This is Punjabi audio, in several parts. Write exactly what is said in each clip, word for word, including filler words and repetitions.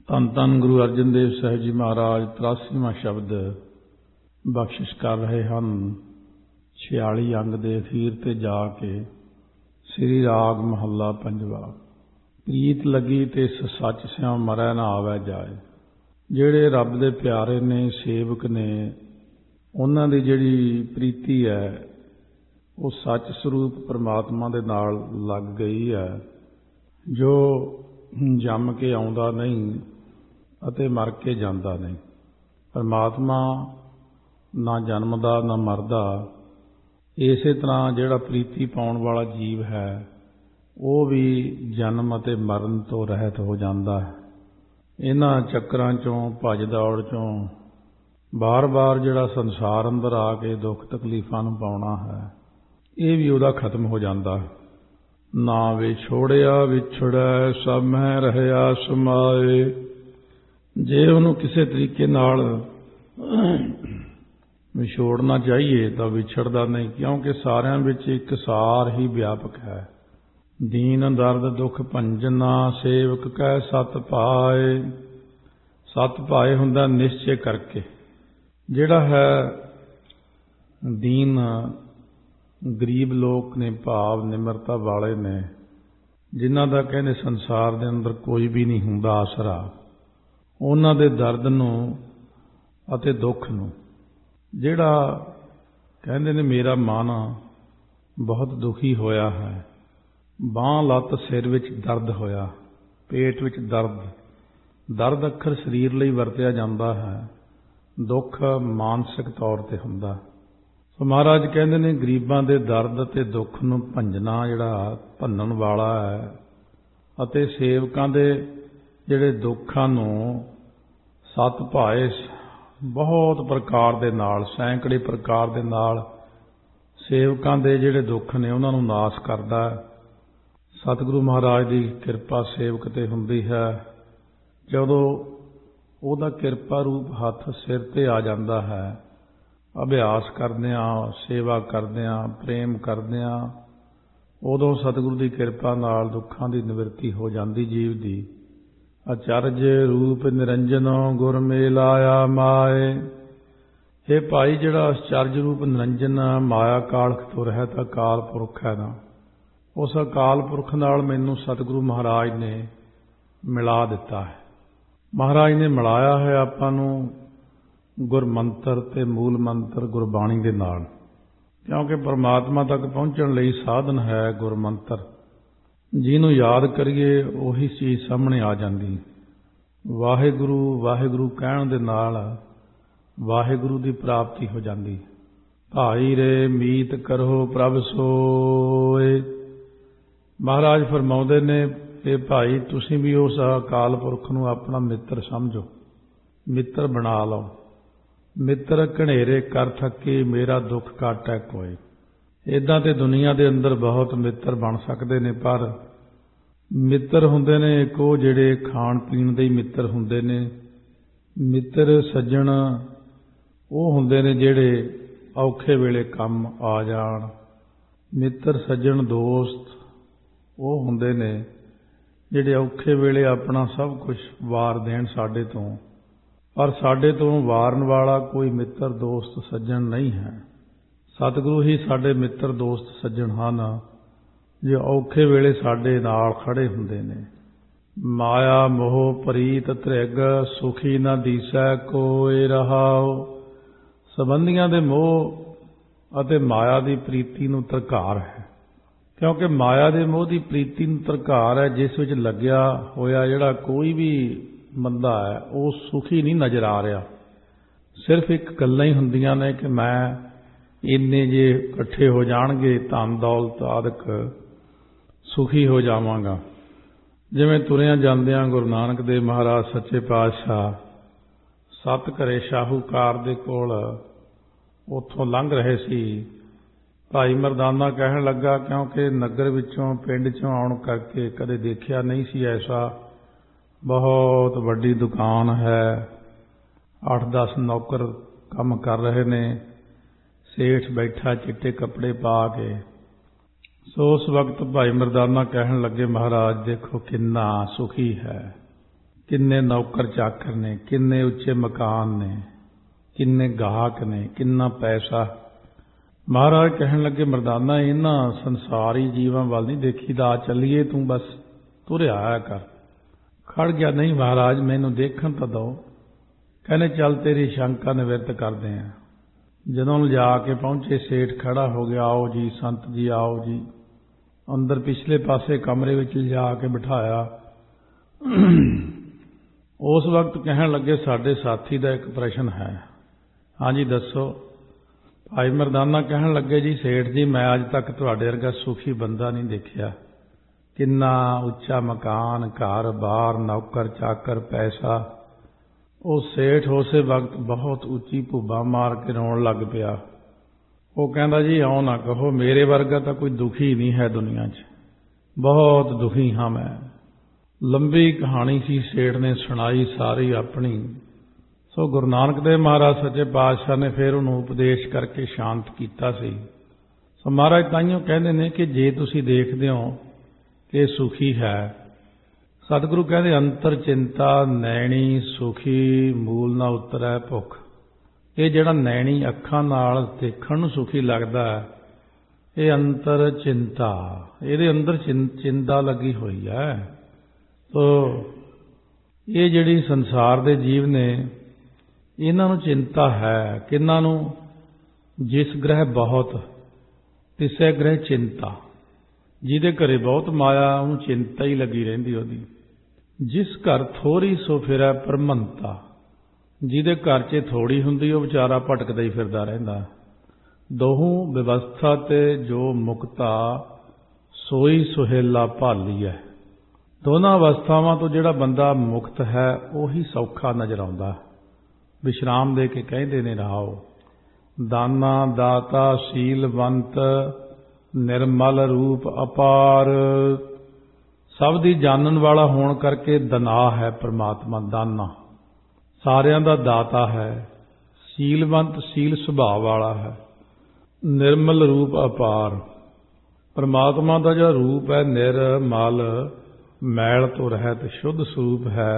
ਧੰਨ ਧੰਨ ਗੁਰੂ ਅਰਜਨ ਦੇਵ ਸਾਹਿਬ ਜੀ ਮਹਾਰਾਜ ਤਰਾਸੀਵਾਂ ਸ਼ਬਦ ਬਖਸ਼ਿਸ਼ ਕਰ ਰਹੇ ਹਨ। ਛਿਆਲੀ ਅੰਗ ਦੇ ਅਖੀਰ ਤੇ ਜਾ ਕੇ ਸ੍ਰੀ ਰਾਗ ਮਹੱਲਾ ਪੰਜਵਾ। ਪ੍ਰੀਤ ਲੱਗੀ ਤੇ ਸੱਚ ਸਿਉ ਮਰੈ ਨਾ ਆਵੈ ਜਾਏ। ਜਿਹੜੇ ਰੱਬ ਦੇ ਪਿਆਰੇ ਨੇ, ਸੇਵਕ ਨੇ, ਉਹਨਾਂ ਦੀ ਜਿਹੜੀ ਪ੍ਰੀਤੀ ਹੈ ਉਹ ਸੱਚ ਸਰੂਪ ਪਰਮਾਤਮਾ ਦੇ ਨਾਲ ਲੱਗ ਗਈ ਹੈ, ਜੋ ਜੰਮ ਕੇ ਆਉਂਦਾ ਨਹੀਂ ਅਤੇ ਮਰ ਕੇ ਜਾਂਦਾ ਨਹੀਂ। ਪਰਮਾਤਮਾ ਨਾ ਜਨਮਦਾ ਨਾ ਮਰਦਾ। ਇਸੇ ਤਰ੍ਹਾਂ ਜਿਹੜਾ ਪ੍ਰੀਤੀ ਪਾਉਣ ਵਾਲਾ ਜੀਵ ਹੈ ਉਹ ਵੀ ਜਨਮ ਅਤੇ ਮਰਨ ਤੋਂ ਰਹਿਤ ਹੋ ਜਾਂਦਾ ਹੈ। ਇਹਨਾਂ ਚੱਕਰਾਂ ਚੋਂ, ਭੱਜ ਦੌੜ ਚੋਂ ਬਾਰ-ਬਾਰ ਜਿਹੜਾ ਸੰਸਾਰ ਅੰਦਰ ਆ ਕੇ ਦੁੱਖ ਤਕਲੀਫਾਂ ਨੂੰ ਪਾਉਣਾ ਹੈ, ਇਹ ਵੀ ਉਹਦਾ ਖਤਮ ਹੋ ਜਾਂਦਾ। ਨਾ ਵਿਛੋੜਿਆ ਵਿਛੜੈ ਸਭ ਮਹਿ ਰਹਿਆ ਸਮਾਏ। ਜੇ ਉਹਨੂੰ ਕਿਸੇ ਤਰੀਕੇ ਨਾਲ ਵਿਛੋੜਨਾ ਚਾਹੀਏ ਤਾਂ ਵਿਛੜਦਾ ਨਹੀਂ, ਕਿਉਂਕਿ ਸਾਰਿਆਂ ਵਿੱਚ ਇੱਕ ਸਾਰ ਹੀ ਵਿਆਪਕ ਹੈ। ਦੀਨ ਦਰਦ ਦੁੱਖ ਭੰਜਨਾ ਸੇਵਕ ਕਹਿ ਸਤ ਪਾਏ। ਸਤ ਪਾਏ ਹੁੰਦਾ ਨਿਸ਼ਚੇ ਕਰਕੇ। ਜਿਹੜਾ ਹੈ ਦੀਨ ਗਰੀਬ ਲੋਕ ਨੇ, ਭਾਵ ਨਿਮਰਤਾ ਵਾਲੇ ਨੇ, ਜਿਨ੍ਹਾਂ ਦਾ ਕਹਿੰਦੇ ਸੰਸਾਰ ਦੇ ਅੰਦਰ ਕੋਈ ਵੀ ਨਹੀਂ ਹੁੰਦਾ ਆਸਰਾ, ਉਹਨਾਂ ਦੇ ਦਰਦ ਨੂੰ ਅਤੇ ਦੁੱਖ ਨੂੰ, ਜਿਹੜਾ ਕਹਿੰਦੇ ਨੇ ਮੇਰਾ ਮਨ ਬਹੁਤ ਦੁਖੀ ਹੋਇਆ ਹੈ, ਬਾਂਹ ਲੱਤ ਸਿਰ ਵਿੱਚ ਦਰਦ ਹੋਇਆ, ਪੇਟ ਵਿੱਚ ਦਰਦ। ਦਰਦ ਅੱਖਰ ਸਰੀਰ ਲਈ ਵਰਤਿਆ ਜਾਂਦਾ ਹੈ, ਦੁੱਖ ਮਾਨਸਿਕ ਤੌਰ ਤੇ ਹੁੰਦਾ। ਸੋ ਮਹਾਰਾਜ ਕਹਿੰਦੇ ਨੇ ਗਰੀਬਾਂ ਦੇ ਦਰਦ ਅਤੇ ਦੁੱਖ ਨੂੰ ਭੰਜਣਾ, ਜਿਹੜਾ ਭੰਨਣ ਵਾਲਾ ਹੈ, ਅਤੇ ਸੇਵਕਾਂ ਦੇ ਜਿਹੜੇ ਦੁੱਖਾਂ ਨੂੰ ਸਤ ਭਾਏ, ਬਹੁਤ ਪ੍ਰਕਾਰ ਦੇ ਨਾਲ, ਸੈਂਕੜੇ ਪ੍ਰਕਾਰ ਦੇ ਨਾਲ ਸੇਵਕਾਂ ਦੇ ਜਿਹੜੇ ਦੁੱਖ ਨੇ ਉਹਨਾਂ ਨੂੰ ਨਾਸ਼ ਕਰਦਾ ਹੈ। ਸਤਿਗੁਰੂ ਮਹਾਰਾਜ ਦੀ ਕਿਰਪਾ ਸੇਵਕ ਤੇ ਹੁੰਦੀ ਹੈ। ਜਦੋਂ ਉਹਦਾ ਕਿਰਪਾ ਰੂਪ ਹੱਥ ਸਿਰ ਤੇ ਆ ਜਾਂਦਾ ਹੈ, ਅਭਿਆਸ ਕਰਦਿਆਂ, ਸੇਵਾ ਕਰਦਿਆਂ, ਪ੍ਰੇਮ ਕਰਦਿਆਂ, ਉਦੋਂ ਸਤਿਗੁਰੂ ਦੀ ਕਿਰਪਾ ਨਾਲ ਦੁੱਖਾਂ ਦੀ ਨਿਵਰਤੀ ਹੋ ਜਾਂਦੀ ਜੀਵ ਦੀ। ਅਚਰਜ ਰੂਪ ਨਿਰੰਜਨੋ ਗੁਰ ਮੇਲ ਆਇਆ ਮਾਏ। ਇਹ ਭਾਈ ਜਿਹੜਾ ਅਚਰਜ ਰੂਪ ਨਿਰੰਜਨ ਮਾਇਆ ਕਾਲਖ ਤੋਂ ਰਹਿਤ ਅਕਾਲ ਪੁਰਖ ਹੈ ਨਾ, ਉਸ ਅਕਾਲ ਪੁਰਖ ਨਾਲ ਮੈਨੂੰ ਸਤਿਗੁਰੂ ਮਹਾਰਾਜ ਨੇ ਮਿਲਾ ਦਿੱਤਾ ਹੈ। ਮਹਾਰਾਜ ਨੇ ਮਿਲਾਇਆ ਹੈ ਆਪਾਂ ਨੂੰ ਗੁਰਮੰਤਰ ਤੇ ਮੂਲ ਮੰਤਰ ਗੁਰਬਾਣੀ ਦੇ ਨਾਲ, ਕਿਉਂਕਿ ਪਰਮਾਤਮਾ ਤੱਕ ਪਹੁੰਚਣ ਲਈ ਸਾਧਨ ਹੈ ਗੁਰਮੰਤਰ। ਜਿਹਨੂੰ ਯਾਦ ਕਰੀਏ ਉਹੀ ਚੀਜ਼ ਸਾਹਮਣੇ ਆ ਜਾਂਦੀ। ਵਾਹਿਗੁਰੂ ਵਾਹਿਗੁਰੂ ਕਹਿਣ ਦੇ ਨਾਲ ਵਾਹਿਗੁਰੂ ਦੀ ਪ੍ਰਾਪਤੀ ਹੋ ਜਾਂਦੀ। ਭਾਈ ਰੇ ਮੀਤ ਕਰੋ ਪ੍ਰਭ ਸੋਏ। ਮਹਾਰਾਜ ਫਰਮਾਉਂਦੇ ਨੇ ਕਿ ਭਾਈ ਤੁਸੀਂ ਵੀ ਉਸ ਅਕਾਲ ਪੁਰਖ ਨੂੰ ਆਪਣਾ ਮਿੱਤਰ ਸਮਝੋ, ਮਿੱਤਰ ਬਣਾ ਲਓ। ਮਿੱਤਰ ਘਨੇਰੇ ਕਰ ਥੱਕੇ ਮੇਰਾ ਦੁੱਖ ਕਾਟੈ ਕੋਏ। ਇੱਦਾਂ ਤੇ ਦੁਨੀਆ ਦੇ ਅੰਦਰ ਬਹੁਤ ਮਿੱਤਰ ਬਣ ਸਕਦੇ ਨੇ, ਪਰ ਮਿੱਤਰ ਹੁੰਦੇ ਨੇ ਇੱਕ ਉਹ ਜਿਹੜੇ ਖਾਣ ਪੀਣ ਦੇ ਹੀ ਮਿੱਤਰ ਹੁੰਦੇ ਨੇ। ਮਿੱਤਰ ਸੱਜਣ ਉਹ ਹੁੰਦੇ ਨੇ ਜਿਹੜੇ ਔਖੇ ਵੇਲੇ ਕੰਮ ਆ ਜਾਣ। ਮਿੱਤਰ ਸੱਜਣ ਦੋਸਤ ਉਹ ਹੁੰਦੇ ਨੇ ਜਿਹੜੇ ਔਖੇ ਵੇਲੇ ਆਪਣਾ ਸਭ ਕੁਝ ਵਾਰ ਦੇਣ ਸਾਡੇ ਤੋਂ, ਪਰ ਸਾਡੇ ਤੋਂ ਵਾਰਨ ਵਾਲਾ ਕੋਈ ਮਿੱਤਰ ਦੋਸਤ ਸੱਜਣ ਨਹੀਂ ਹੈ। ਸਤਿਗੁਰੂ ਹੀ ਸਾਡੇ ਮਿੱਤਰ ਦੋਸਤ ਸੱਜਣ ਹਨ, ਜੋ ਔਖੇ ਵੇਲੇ ਸਾਡੇ ਨਾਲ ਖੜੇ ਹੁੰਦੇ ਨੇ। ਮਾਇਆ ਮੋਹ ਪ੍ਰੀਤ ਤ੍ਰਿਗ ਸੁਖੀ ਨਾ ਦੀਸੈ ਕੋਇ ਰਹਾਉ। ਸੰਬੰਧੀਆਂ ਦੇ ਮੋਹ ਅਤੇ ਮਾਇਆ ਦੀ ਪ੍ਰੀਤੀ ਨੂੰ ਧਰਕਾਰ ਹੈ, ਕਿਉਂਕਿ ਮਾਇਆ ਦੇ ਮੋਹ ਦੀ ਪ੍ਰੀਤੀ ਨੂੰ ਧਰਕਾਰ ਹੈ, ਜਿਸ ਵਿੱਚ ਲੱਗਿਆ ਹੋਇਆ ਜਿਹੜਾ ਕੋਈ ਵੀ ਬੰਦਾ ਹੈ ਉਹ ਸੁਖੀ ਨਹੀਂ ਨਜ਼ਰ ਆ ਰਿਹਾ। ਸਿਰਫ ਇੱਕ ਗੱਲਾਂ ਹੀ ਹੁੰਦੀਆਂ ਨੇ ਕਿ ਮੈਂ ਇੰਨੇ ਜੇ ਇਕੱਠੇ ਹੋ ਜਾਣਗੇ ਧਨ ਦੌਲਤ ਆਦਿਕ ਸੁਖੀ ਹੋ ਜਾਵਾਂਗਾ। ਜਿਵੇਂ ਤੁਰਿਆਂ ਜਾਂਦਿਆਂ ਗੁਰੂ ਨਾਨਕ ਦੇਵ ਮਹਾਰਾਜ ਸੱਚੇ ਪਾਤਸ਼ਾਹ ਸੱਤ ਘਰੇ ਸ਼ਾਹੂਕਾਰ ਦੇ ਕੋਲ ਉੱਥੋਂ ਲੰਘ ਰਹੇ ਸੀ। ਭਾਈ ਮਰਦਾਨਾ ਕਹਿਣ ਲੱਗਾ, ਕਿਉਂਕਿ ਨਗਰ ਵਿੱਚੋਂ ਪਿੰਡ 'ਚੋਂ ਆਉਣ ਕਰਕੇ ਕਦੇ ਦੇਖਿਆ ਨਹੀਂ ਸੀ ਐਸਾ। ਬਹੁਤ ਵੱਡੀ ਦੁਕਾਨ ਹੈ, ਅੱਠ ਦਸ ਨੌਕਰ ਕੰਮ ਕਰ ਰਹੇ ਨੇ, ਸੇਠ ਬੈਠਾ ਚਿੱਟੇ ਕੱਪੜੇ ਪਾ ਕੇ। ਸੋ ਉਸ ਵਕਤ ਭਾਈ ਮਰਦਾਨਾ ਕਹਿਣ ਲੱਗੇ, ਮਹਾਰਾਜ ਦੇਖੋ ਕਿੰਨਾ ਸੁਖੀ ਹੈ, किन्ने नौकर चाकर ने, किन्ने उच्चे मकान ने, किन्ने गाहक ने, किन्ना पैसा। महाराज कहन लगे मर्दाना इन्हां संसारी जीवां वल नहीं देखीदा, आ चलीए तू बस तुरिया आया कर। खड़ गया, नहीं महाराज मैनू देखण तां दो। कहने चल तेरी शंका निवृत्त करदे हैं। जदों जाके पहुंचे सेठ खड़ा हो गया, आओ जी संत जी आओ जी। अंदर पिछले पासे कमरे विच लिजा के बिठाया। उस वक्त कहन लगे साडे साथी दा एक प्रश्न है। हाँ जी दसो। भाई मरदाना कहन लगे जी सेठ जी मैं अज तक तुहाडे वर्गा सुखी बंदा नहीं देखिया। किन्ना उच्चा मकान, घर बार, नौकर चाकर, पैसा। वो सेठ उसे वक्त बहुत उच्ची भूबा मार के रोन लग पिया। वो कहता जी आओ ना कहो, मेरे वर्गा तो कोई दुखी नहीं है दुनिया च, बहुत दुखी हाँ मैं। लंबी कहानी सी सेठ ने सुनाई सारी अपनी। सो गुरु नानक देव महाराज सच्चे पातशाह ने फिर उन्होंने उपदेश करके शांत किया सी। सो महाराज ताइयों कहते हैं कि जे तुसी देखते हो कि सुखी है, सतगुरु कहते अंतर चिंता नैणी सुखी मूल ना उतरै भुख। ये जिहड़ा नैणी अखां नाल देखण नूं सुखी लगदा है, ये अंतर चिंता, इहदे अंदर चिंता लगी हुई है। तो ये जिहड़ी संसार दे जीव ने इन्हां नूं चिंता है, किन्हां नूं? जिस ग्रह बहुत तिसै ग्रह चिंता। जिहदे घरे बहुत माया उहनूं चिंता ही लगी रहिंदी ओहदी। जिस घर थोड़ी सो फिरै परमंता। जिहदे घर च थोड़ी हुंदी वो विचारा भटकदा ही फिरदा रहिंदा। दोहूं व्यवस्था ते जो मुक्ता सोई सुहेला भाली है। दोनों अवस्थावां तो जिहड़ा बंदा मुक्त है उही सौखा नजर आउंदा। विश्राम दे के कहंदे ने राओ, दाना दाता शीलवंत निर्मल रूप अपार। सब दी जानन वाला होण करके दना है परमात्मा। दाना सारियां दा दाता है, शीलवंत शील सुभाव वाला है, निर्मल रूप अपार। परमात्मा का जो रूप है निर्मल, मैल तो रहत शुद्ध स्वरूप है।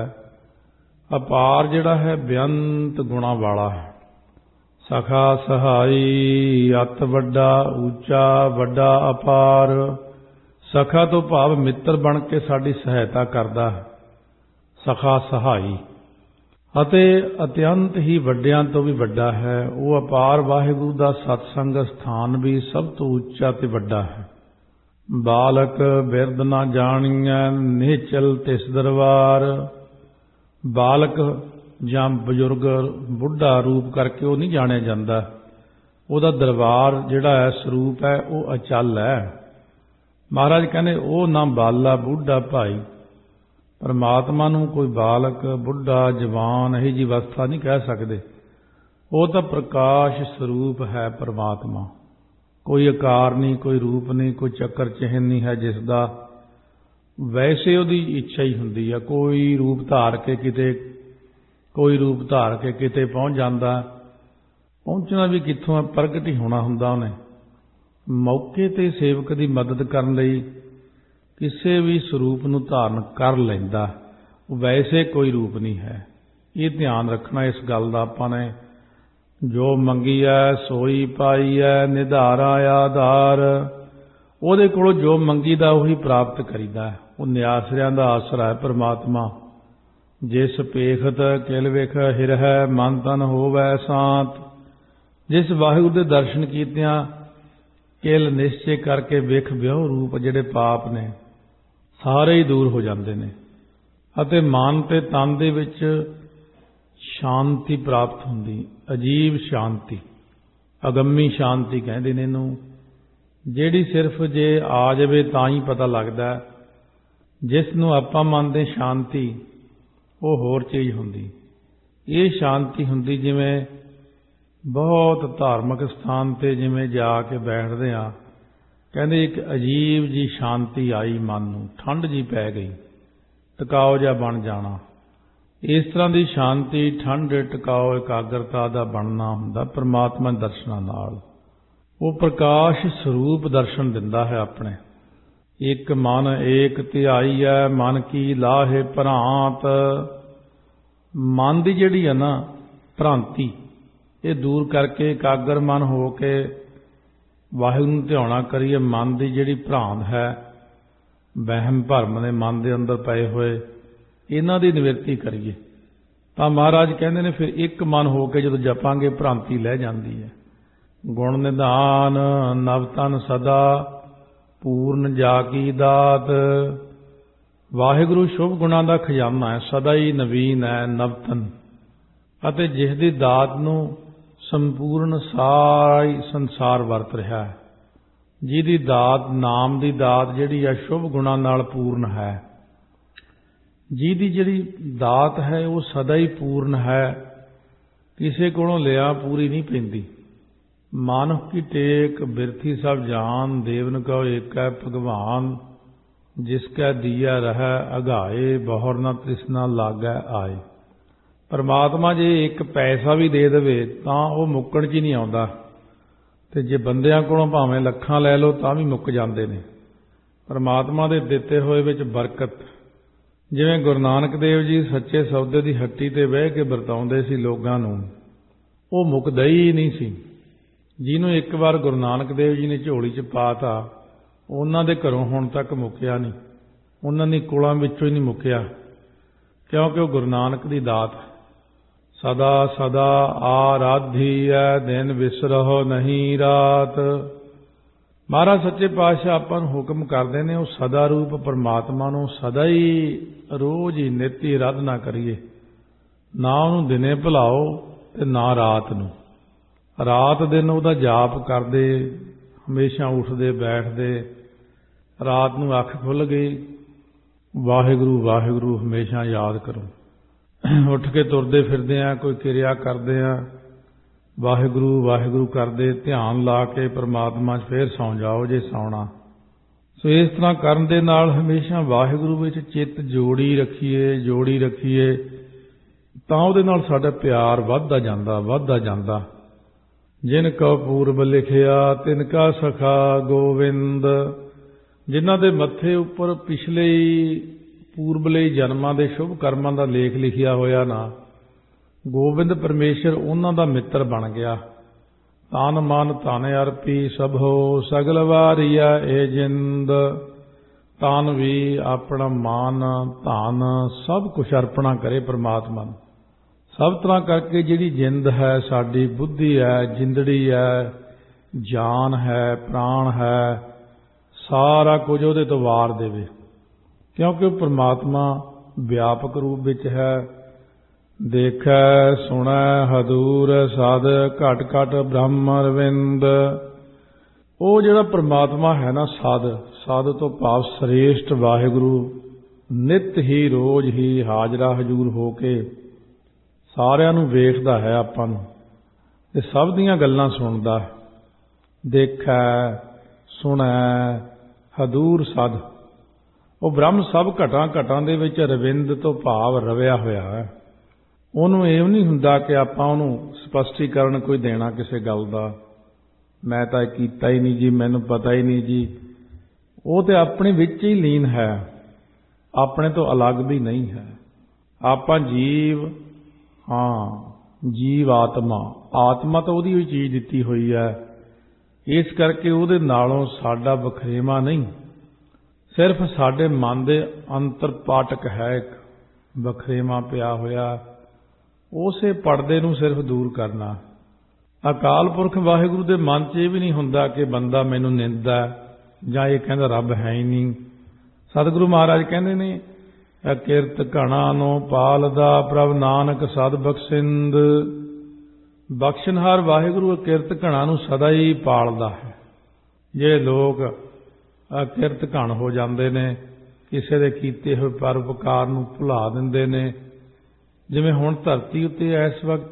अपार जिहड़ा है बेअंत गुणा वाला है। सखा सहाई अत वड्डा ऊंचा वड्डा अपार। सखा तो भाव मित्र बन के साडी सहायता करदा है। सखा सहाई अते अत्यंत ही वड्डियां तो भी वड्डा है। वो अपार वाहिगुरू दा सत्संग स्थान भी सब तो उच्चा ते वड्डा है। बालक बिरद ना जाणिए निहचल तिस दरबार। बालक जां बजुर्ग बुढ़ा रूप करके वो नहीं जाने जाता। ਉਹਦਾ दरबार जिहड़ा है स्वरूप है वो अचल है। महाराज कहने वो ना बाला बुढ़ा भाई। परमात्मा नूं कोई बालक बुढ़ा जवान यही जी अवस्था नहीं कह सकते। वो तो प्रकाश स्वरूप है परमात्मा। कोई आकार नहीं, कोई रूप नहीं, कोई चक्कर चिन्ह नहीं है जिसका। वैसे उसकी इच्छा ही हुंदी है। कोई रूप धार के किते कोई रूप धार के किते पहुँच जाता। पहुँचना भी कित्थों है, प्रगट ही होना हुंदा उन्हें। मौके ते सेवक की मदद करन लई किसी भी स्वरूप नूं धारण कर लैंदा। वैसे कोई रूप नहीं है। ये ध्यान रखना इस गल दा आपां ने। जो मंगी है सोई पाई है निधारा आधार। ਉਹਦੇ ਕੋਲੋਂ जो मंगीदा उही प्राप्त करीदा है। वो निआसरियां दा आसरा है परमात्मा। जिस पेखत किल विख हिर है मन तन होवै शांत। जिस वाहिगुरू दे दर्शन कीतियां किल निश्चय करके विख विहो रूप जिहड़े पाप ने सारे ही दूर हो जाते हैं। अते मन ते तन दे विच शांति प्राप्त होंदी। अजीब शांति, अगम्मी शांति कहते ने इहनूं। जिहड़ी सिर्फ जे आ जावे तां ही पता लगदा। जिस नूं आपां मंनदे शांति वो होर चीज़ हुंदी। ये शांति हुंदी जिवें बहुत धार्मिक स्थान ते जिवें जाके बैठदे आ, कहंदे एक अजीब जी शांति आई मन नूं, ठंड जी पै गई, टकाओ जा बन जाना। इस तरह की शांति ठंड टकाओ एकाग्रता का बनना हुंदा परमात्मा दर्शनां नाल। वो प्रकाश स्वरूप दर्शन दिंदा है अपने। एक मन एक धियाई है मन की लाहे भरांत। ਮਨ ਦੀ ਜਿਹੜੀ ਹੈ ਨਾ ਭ੍ਰਾਂਤੀ, ਇਹ ਦੂਰ ਕਰਕੇ ਇਕਾਗਰ ਮਨ ਹੋ ਕੇ ਵਾਹਿਗੁਰੂ ਨੂੰ ਧਿਆਉਣਾ ਕਰੀਏ। ਮਨ ਦੀ ਜਿਹੜੀ ਭ੍ਰਾਂਤ ਹੈ, ਵਹਿਮ ਭਰਮ ਦੇ ਮਨ ਦੇ ਅੰਦਰ ਪਏ ਹੋਏ, ਇਹਨਾਂ ਦੀ ਨਿਵਰਤੀ ਕਰੀਏ। ਤਾਂ ਮਹਾਰਾਜ ਕਹਿੰਦੇ ਨੇ ਫਿਰ ਇੱਕ ਮਨ ਹੋ ਕੇ ਜਦੋਂ ਜਪਾਂਗੇ ਭ੍ਰਾਂਤੀ ਲੈ ਜਾਂਦੀ ਹੈ। ਗੁਣ ਨਿਧਾਨ ਨਵ ਤਨ ਸਦਾ ਪੂਰਨ ਜਾ ਕੀ ਦਾਤ। ਵਾਹਿਗੁਰੂ ਸ਼ੁਭ ਗੁਣਾਂ ਦਾ ਖਜ਼ਾਨਾ ਹੈ, ਸਦਾ ਹੀ ਨਵੀਨ ਹੈ, ਨਵਤਨ, ਅਤੇ ਜਿਸ ਦੀ ਦਾਤ ਨੂੰ ਸੰਪੂਰਨ ਸਾਰਾ ਹੀ ਸੰਸਾਰ ਵਰਤ ਰਿਹਾ ਹੈ। ਜਿਹਦੀ ਦਾਤ, ਨਾਮ ਦੀ ਦਾਤ ਜਿਹੜੀ ਹੈ ਸ਼ੁਭ ਗੁਣਾਂ ਨਾਲ ਪੂਰਨ ਹੈ। ਜਿਹਦੀ ਜਿਹੜੀ ਦਾਤ ਹੈ ਉਹ ਸਦਾ ਹੀ ਪੂਰਨ ਹੈ, ਕਿਸੇ ਕੋਲੋਂ ਲਿਆ ਪੂਰੀ ਨਹੀਂ ਪੈਂਦੀ। ਮਾਨੁਖ ਕੀ ਟੇਕ ਬਿਰਥੀ ਸਭ ਜਾਨ, ਦੇਵਨ ਕਉ ਏਕੈ ਭਗਵਾਨ। ਜਿਸ ਕੈ ਦੀਆ ਰਹਿ ਅਗਾਏ, ਬਹੁਰ ਨ ਤ੍ਰਿਸ਼ਨਾ ਲਾਗੈ ਆਏ। ਪਰਮਾਤਮਾ ਜੇ ਇੱਕ ਪੈਸਾ ਵੀ ਦੇ ਦੇਵੇ ਤਾਂ ਉਹ ਮੁੱਕਣ 'ਚ ਹੀ ਨਹੀਂ ਆਉਂਦਾ, ਤੇ ਜੇ ਬੰਦਿਆਂ ਕੋਲੋਂ ਭਾਵੇਂ ਲੱਖਾਂ ਲੈ ਲਓ ਤਾਂ ਵੀ ਮੁੱਕ ਜਾਂਦੇ ਨੇ। ਪਰਮਾਤਮਾ ਦੇ ਦਿੱਤੇ ਹੋਏ ਵਿੱਚ ਬਰਕਤ, ਜਿਵੇਂ ਗੁਰੂ ਨਾਨਕ ਦੇਵ ਜੀ ਸੱਚੇ ਸੌਦੇ ਦੀ ਹੱਟੀ ਤੇ ਬਹਿ ਕੇ ਵਰਤਾਉਂਦੇ ਸੀ ਲੋਕਾਂ ਨੂੰ, ਉਹ ਮੁੱਕਦਾ ਹੀ ਨਹੀਂ ਸੀ। ਜਿਹਨੂੰ ਇੱਕ ਵਾਰ ਗੁਰੂ ਨਾਨਕ ਦੇਵ ਜੀ ਨੇ ਝੋਲੀ 'ਚ ਪਾਤਾ, ਉਹਨਾਂ ਦੇ ਘਰੋਂ ਹੁਣ ਤੱਕ ਮੁੱਕਿਆ ਨਹੀਂ, ਉਹਨਾਂ ਦੀ ਕੋਲਾਂ ਵਿੱਚੋਂ ਹੀ ਨਹੀਂ ਮੁੱਕਿਆ, ਕਿਉਂਕਿ ਉਹ ਗੁਰੂ ਨਾਨਕ ਦੀ ਦਾਤ। ਸਦਾ ਸਦਾ ਆਰਾਧੀ ਹੈ, ਦਿਨ ਵਿਸਰਹੁ ਨਹੀਂ ਰਾਤ। ਮਹਾਰਾਜ ਸੱਚੇ ਪਾਤਸ਼ਾਹ ਆਪਾਂ ਨੂੰ ਹੁਕਮ ਕਰਦੇ ਨੇ ਉਹ ਸਦਾ ਰੂਪ ਪਰਮਾਤਮਾ ਨੂੰ ਸਦਾ ਹੀ ਰੋਜ਼ ਹੀ ਨਿੱਤ ਹੀ ਆਰਾਧਨਾ ਕਰੀਏ। ਨਾ ਉਹਨੂੰ ਦਿਨੇ ਭੁਲਾਓ ਤੇ ਨਾ ਰਾਤ ਨੂੰ। ਰਾਤ ਦਿਨ ਉਹਦਾ ਜਾਪ ਕਰਦੇ, ਹਮੇਸ਼ਾ ਉੱਠਦੇ ਬੈਠਦੇ। ਰਾਤ ਨੂੰ ਅੱਖ ਖੁੱਲ੍ਹ ਗਈ, ਵਾਹਿਗੁਰੂ ਵਾਹਿਗੁਰੂ ਹਮੇਸ਼ਾ ਯਾਦ ਕਰੋ। ਉੱਠ ਕੇ ਤੁਰਦੇ ਫਿਰਦੇ ਆ, ਕੋਈ ਕਿਰਿਆ ਕਰਦੇ ਆ, ਵਾਹਿਗੁਰੂ ਵਾਹਿਗੁਰੂ ਕਰਦੇ, ਧਿਆਨ ਲਾ ਕੇ ਪਰਮਾਤਮਾ 'ਚ ਫੇਰ ਸੌਂ ਜਾਓ ਜੇ ਸੌਣਾ। ਸੋ ਇਸ ਤਰ੍ਹਾਂ ਕਰਨ ਦੇ ਨਾਲ ਹਮੇਸ਼ਾ ਵਾਹਿਗੁਰੂ ਵਿੱਚ ਚਿੱਤ ਜੋੜੀ ਰੱਖੀਏ ਜੋੜੀ ਰੱਖੀਏ ਤਾਂ ਉਹਦੇ ਨਾਲ ਸਾਡਾ ਪਿਆਰ ਵੱਧਦਾ ਜਾਂਦਾ ਵੱਧਦਾ ਜਾਂਦਾ। ਜਿਨ ਕਉ ਪੂਰਬ ਲਿਖਿਆ ਤਿਨ ਕਾ ਸਖਾ ਗੋਵਿੰਦ। ਜਿਨ੍ਹਾਂ ਦੇ ਮੱਥੇ ਉੱਪਰ ਪਿਛਲੇ ਪੂਰਬਲੇ ਜਨਮਾਂ ਦੇ ਸ਼ੁਭ ਕਰਮਾਂ ਦਾ ਲੇਖ ਲਿਖਿਆ ਹੋਇਆ ਨਾ, ਗੋਬਿੰਦ ਪਰਮੇਸ਼ਰ ਉਹਨਾਂ ਦਾ ਮਿੱਤਰ ਬਣ ਗਿਆ। ਤਨ ਮਨ ਧਨ ਅਰਪੀ ਸਭੋ ਸਗਲ ਵਾਰੀਆ ਏ ਜਿੰਦ। ਤਨ ਵੀ ਆਪਣਾ ਮਨ ਧਨ ਸਭ ਕੁਛ ਅਰਪਣਾ ਕਰੇ ਪਰਮਾਤਮਾ ਨੂੰ। ਸਭ ਤਰ੍ਹਾਂ ਕਰਕੇ ਜਿਹੜੀ ਜਿੰਦ ਹੈ, ਸਾਡੀ ਬੁੱਧੀ ਹੈ, ਜਿੰਦੜੀ ਹੈ, ਜਾਨ ਹੈ, ਪ੍ਰਾਣ ਹੈ, ਸਾਰਾ ਕੁਝ ਉਹਦੇ ਤੋਂ ਵਾਰ ਦੇਵੇ, ਕਿਉਂਕਿ ਉਹ ਪਰਮਾਤਮਾ ਵਿਆਪਕ ਰੂਪ ਵਿੱਚ ਹੈ। ਦੇਖੈ ਸੁਣੈ ਹਦੂਰ ਸਦ ਘਟ ਘਟ ਬ੍ਰਹਮ ਅਰਵਿੰਦ। ਉਹ ਜਿਹੜਾ ਪਰਮਾਤਮਾ ਹੈ ਨਾ, ਸਦ ਸਦ ਤੋਂ ਭਾਵ ਸ੍ਰੇਸ਼ਟ ਵਾਹਿਗੁਰੂ, ਨਿਤ ਹੀ ਰੋਜ਼ ਹੀ ਹਾਜ਼ਰਾ ਹਜ਼ੂਰ ਹੋ ਕੇ ਸਾਰਿਆਂ ਨੂੰ ਵੇਖਦਾ ਹੈ ਆਪਾਂ ਨੂੰ, ਤੇ ਸਭ ਦੀਆਂ ਗੱਲਾਂ ਸੁਣਦਾ। ਦੇਖੈ ਸੁਣੈ ਹਦੂਰ ਸਦ, ਉਹ ਬ੍ਰਹਮ ਸਭ ਘਟਾਂ ਘਟਾਂ ਦੇ ਵਿੱਚ ਰਵਿੰਦ ਤੋਂ ਭਾਵ ਰਵਿਆ ਹੋਇਆ ਹੈ। ਉਹਨੂੰ ਇਹ ਨਹੀਂ ਹੁੰਦਾ ਕਿ ਆਪਾਂ ਉਹਨੂੰ ਸਪਸ਼ਟੀਕਰਨ ਕੋਈ ਦੇਣਾ ਕਿਸੇ ਗੱਲ ਦਾ, ਮੈਂ ਤਾਂ ਇਹ ਕੀਤਾ ਹੀ ਨਹੀਂ ਜੀ, ਮੈਨੂੰ ਪਤਾ ਹੀ ਨਹੀਂ ਜੀ। ਉਹ ਤੇ ਆਪਣੇ ਵਿੱਚ ਹੀ ਲੀਨ ਹੈ, ਆਪਣੇ ਤੋਂ ਅਲੱਗ ਵੀ ਨਹੀਂ ਹੈ। ਆਪਾਂ ਜੀਵ, ਹਾਂ ਜੀਵ ਆਤਮਾ, ਆਤਮਾ ਤਾਂ ਉਹਦੀ ਹੋਈ ਚੀਜ਼ ਦਿੱਤੀ ਹੋਈ ਹੈ। ਇਸ ਕਰਕੇ ਉਹਦੇ ਨਾਲੋਂ ਸਾਡਾ ਵਖਰੇਵਾਂ ਨਹੀਂ, ਸਿਰਫ ਸਾਡੇ ਮਨ ਦੇ ਅੰਤਰ ਪਾਟਕ ਹੈ ਇੱਕ ਵਖਰੇਵਾਂ ਪਿਆ ਹੋਇਆ, ਉਸੇ ਪਰਦੇ ਨੂੰ ਸਿਰਫ ਦੂਰ ਕਰਨਾ। ਅਕਾਲ ਪੁਰਖ ਵਾਹਿਗੁਰੂ ਦੇ ਮਨ 'ਚ ਇਹ ਵੀ ਨਹੀਂ ਹੁੰਦਾ ਕਿ ਬੰਦਾ ਮੈਨੂੰ ਨਿੰਦਦਾ ਜਾਂ ਇਹ ਕਹਿੰਦਾ ਰੱਬ ਹੈ ਹੀ ਨਹੀਂ। ਸਤਿਗੁਰੂ ਮਹਾਰਾਜ ਕਹਿੰਦੇ ਨੇ, ਕਿਰਤ ਘਣਾ ਨੂੰ ਪਾਲਦਾ ਪ੍ਰਭ ਨਾਨਕ ਸਦ ਬਖਸ਼ਿੰਦ। ਬਖਸ਼ਣਹਾਰ ਵਾਹਿਗੁਰੂ ਕਿਰਤ ਘਣਾ ਨੂੰ ਸਦਾ ਹੀ ਪਾਲਦਾ ਹੈ। ਜੇ ਲੋਕ ਕਿਰਤ ਘਣ ਹੋ ਜਾਂਦੇ ਨੇ, ਕਿਸੇ ਦੇ ਕੀਤੇ ਹੋਏ ਪਰਉਪਕਾਰ ਨੂੰ ਭੁਲਾ ਦਿੰਦੇ ਨੇ, ਜਿਵੇਂ ਹੁਣ ਧਰਤੀ ਉੱਤੇ ਇਸ ਵਕਤ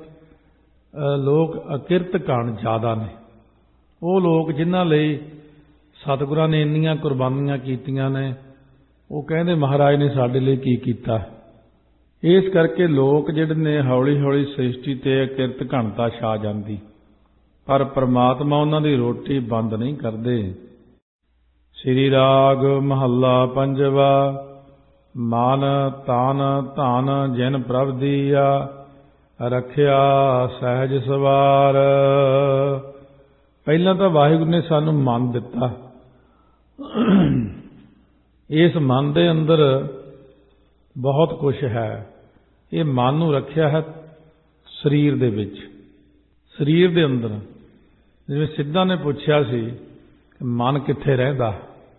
ਲੋਕ ਅਕਿਰਤ ਘਣ ਜ਼ਿਆਦਾ ਨੇ। ਉਹ ਲੋਕ ਜਿਨ੍ਹਾਂ ਲਈ ਸਤਿਗੁਰਾਂ ਨੇ ਇੰਨੀਆਂ ਕੁਰਬਾਨੀਆਂ ਕੀਤੀਆਂ ਨੇ, ਉਹ ਕਹਿੰਦੇ ਮਹਾਰਾਜ ਨੇ ਸਾਡੇ ਲਈ ਕੀ ਕੀਤਾ। ਇਸ ਕਰਕੇ ਲੋਕ ਜਿਹੜੇ ਨੇ ਹੌਲੀ ਹੌਲੀ ਸ੍ਰਿਸ਼ਟੀ ਤੇ ਅਕਿਰਤ ਘਣਤਾ ਛਾ ਜਾਂਦੀ, ਪਰ ਪਰਮਾਤਮਾ ਉਹਨਾਂ ਦੀ ਰੋਟੀ ਬੰਦ ਨਹੀਂ ਕਰਦੇ। ਸ੍ਰੀ ਰਾਗ ਮਹੱਲਾ ਪੰਜਵਾ। ਮਨ ਤਨ ਧਨ ਜਿਨ ਪ੍ਰਭ ਦੀਆ, ਰੱਖਿਆ ਸਹਿਜ ਸਵਾਰ। ਪਹਿਲਾਂ ਤਾਂ ਵਾਹਿਗੁਰੂ ਨੇ ਸਾਨੂੰ ਮਨ ਦਿੱਤਾ। ਇਸ ਮਨ ਦੇ ਅੰਦਰ ਬਹੁਤ ਕੁਝ ਹੈ। ਇਹ ਮਨ ਨੂੰ ਰੱਖਿਆ ਹੈ ਸਰੀਰ ਦੇ ਵਿੱਚ, ਸਰੀਰ ਦੇ ਅੰਦਰ। ਜਿਵੇਂ ਸਿੱਧਾ ਨੇ ਪੁੱਛਿਆ ਸੀ ਕਿ ਮਨ ਕਿੱਥੇ ਰਹਿੰਦਾ,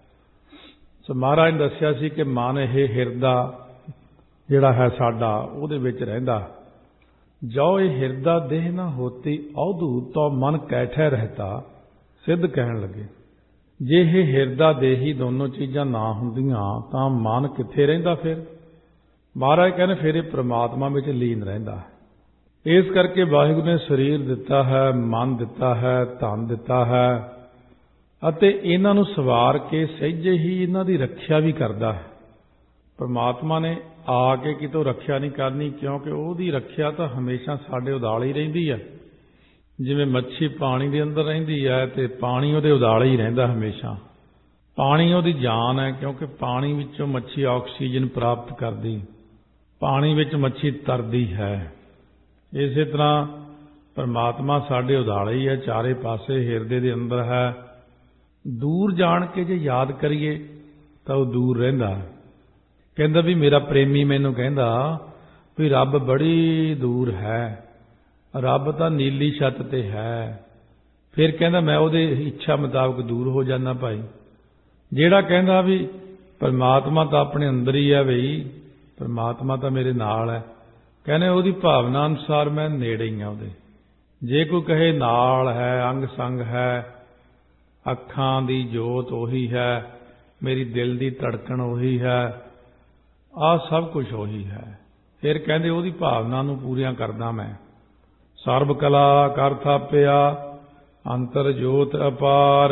ਸੋ ਮਹਾਰਾਜ ਨੇ ਦੱਸਿਆ ਸੀ ਕਿ ਮਨ ਇਹ ਹਿਰਦਾ ਜਿਹੜਾ ਹੈ ਸਾਡਾ, ਉਹਦੇ ਵਿੱਚ ਰਹਿੰਦਾ। ਜੋ ਇਹ ਹਿਰਦਾ ਦੇਹ ਨਾ ਹੋਤੀ ਅਵਧੂ ਤੋ ਮਨ ਕੈਠੇ ਰਹਿਤਾ, ਸਿੱਧ ਕਹਿਣ ਲੱਗੇ ਜੇ ਇਹ ਹਿਰਦਾ ਦੇਹੀ ਦੋਨੋਂ ਚੀਜ਼ਾਂ ਨਾ ਹੁੰਦੀਆਂ ਤਾਂ ਮਨ ਕਿੱਥੇ ਰਹਿੰਦਾ? ਫਿਰ ਮਹਾਰਾਜ ਕਹਿੰਦੇ ਫਿਰ ਇਹ ਪ੍ਰਮਾਤਮਾ ਵਿੱਚ ਲੀਨ ਰਹਿੰਦਾ। ਇਸ ਕਰਕੇ ਵਾਹਿਗੁਰੂ ਨੇ ਸਰੀਰ ਦਿੱਤਾ ਹੈ, ਮਨ ਦਿੱਤਾ ਹੈ, ਧਨ ਦਿੱਤਾ ਹੈ, ਅਤੇ ਇਹਨਾਂ ਨੂੰ ਸਵਾਰ ਕੇ ਸਹਿਜੇ ਹੀ ਇਹਨਾਂ ਦੀ ਰੱਖਿਆ ਵੀ ਕਰਦਾ ਹੈ। ਪਰਮਾਤਮਾ ਨੇ ਆ ਕੇ ਕਿਤੋਂ ਰੱਖਿਆ ਨਹੀਂ ਕਰਨੀ, ਕਿਉਂਕਿ ਉਹਦੀ ਰੱਖਿਆ ਤਾਂ ਹਮੇਸ਼ਾ ਸਾਡੇ ਉਦਾਲ ਹੀ ਰਹਿੰਦੀ ਹੈ। ਜਿਵੇਂ ਮੱਛੀ ਪਾਣੀ ਦੇ ਅੰਦਰ ਰਹਿੰਦੀ ਹੈ ਤੇ ਪਾਣੀ ਉਹਦੇ ਉਦਾਲ ਹੀ ਰਹਿੰਦਾ ਹਮੇਸ਼ਾ। ਪਾਣੀ ਉਹਦੀ ਜਾਨ ਹੈ, ਕਿਉਂਕਿ ਪਾਣੀ ਵਿੱਚੋਂ ਮੱਛੀ ਆਕਸੀਜਨ ਪ੍ਰਾਪਤ ਕਰਦੀ, ਪਾਣੀ ਵਿੱਚ ਮੱਛੀ ਤਰਦੀ ਹੈ। ਇਸੇ ਤਰ੍ਹਾਂ ਪਰਮਾਤਮਾ ਸਾਡੇ ਉਦਾਲ ਹੀ ਹੈ, ਚਾਰੇ ਪਾਸੇ ਹਿਰਦੇ ਦੇ ਅੰਦਰ ਹੈ। ਦੂਰ ਜਾਣ ਕੇ ਜੇ ਯਾਦ ਕਰੀਏ ਤਾਂ ਉਹ ਦੂਰ ਰਹਿੰਦਾ। ਕਹਿੰਦਾ ਵੀ ਮੇਰਾ ਪ੍ਰੇਮੀ ਮੈਨੂੰ ਕਹਿੰਦਾ ਵੀ ਰੱਬ ਬੜੀ ਦੂਰ ਹੈ, ਰੱਬ ਤਾਂ ਨੀਲੀ ਛੱਤ ਤੇ ਹੈ। ਫਿਰ ਕਹਿੰਦਾ ਮੈਂ ਉਹਦੇ ਇੱਛਾ ਮੁਤਾਬਕ ਦੂਰ ਹੋ ਜਾਂਦਾ। ਭਾਈ ਜਿਹੜਾ ਕਹਿੰਦਾ ਵੀ ਪਰਮਾਤਮਾ ਤਾਂ ਆਪਣੇ ਅੰਦਰ ਹੀ ਹੈ, ਬਈ ਪਰਮਾਤਮਾ ਤਾਂ ਮੇਰੇ ਨਾਲ ਹੈ, ਕਹਿੰਦੇ ਉਹਦੀ ਭਾਵਨਾ ਅਨੁਸਾਰ ਮੈਂ ਨੇੜੇ ਹੀ ਹਾਂ ਉਹਦੇ। ਜੇ ਕੋਈ ਕਹੇ ਨਾਲ ਹੈ, ਅੰਗ ਸੰਗ ਹੈ, ਅੱਖਾਂ ਦੀ ਜੋਤ ਉਹੀ ਹੈ, ਮੇਰੀ ਦਿਲ ਦੀ ਧੜਕਣ ਉਹੀ ਹੈ, ਆਹ ਸਭ ਕੁਝ ਉਹੀ ਹੈ, ਫਿਰ ਕਹਿੰਦੇ ਉਹਦੀ ਭਾਵਨਾ ਨੂੰ ਪੂਰੀਆਂ ਕਰਦਾ ਮੈਂ। ਸਰਬ ਕਲਾ ਕਰ ਥਾਪਿਆ ਅੰਤਰ ਜੋਤ ਅਪਾਰ।